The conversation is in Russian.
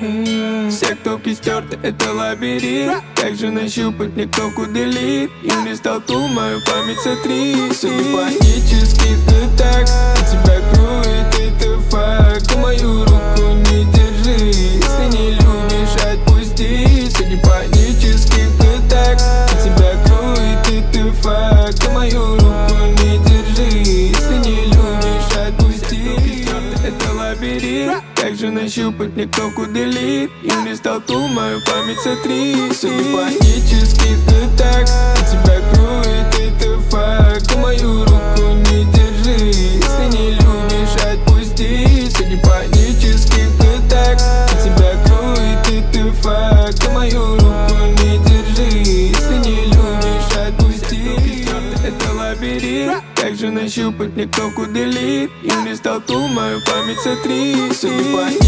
Все кнопки стерты, это лабиринт. Как же нащупать мне кнопку delete? И не столкну мою память сотри. Судя панически ты так, тебя кроет, это факт. Ты мою руку не держи, если не любишь, отпусти. Судя панически ты так, тебя кроет, это факт. Ты мою руку не держи, если не любишь, отпусти. Это лабиринт. Как же нащупать мне кнопку delete? И не столкну мою память сотри. Судя панически ты так, тебя кроет, это факт. Ты мою руку не держи, если не любишь, отпусти. Судя панически ты так, тебя кроет, это факт. Ты мою руку не держи, если не любишь, отпусти. Это лабиринт. Как же нащупать мне кнопку delete? И не столкну мою память сотри. Судя